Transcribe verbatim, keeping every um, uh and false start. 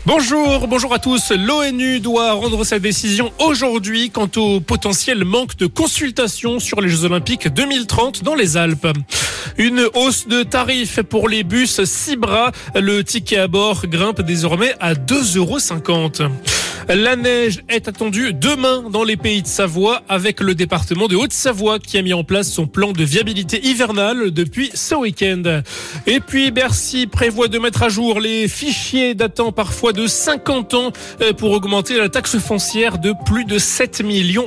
Bonjour, bonjour à tous. L'ONU doit rendre sa décision aujourd'hui quant au potentiel manque de consultation sur les Jeux Olympiques deux mille trente dans les Alpes. Une hausse de tarifs pour les bus Cibra. Le ticket à bord grimpe désormais à deux euros cinquante. La neige est attendue demain dans les Pays de Savoie avec le département de Haute-Savoie qui a mis en place son plan de viabilité hivernale depuis ce week-end. Et puis Bercy prévoit de mettre à jour les fichiers datant parfois de cinquante ans pour augmenter la taxe foncière de plus de sept millions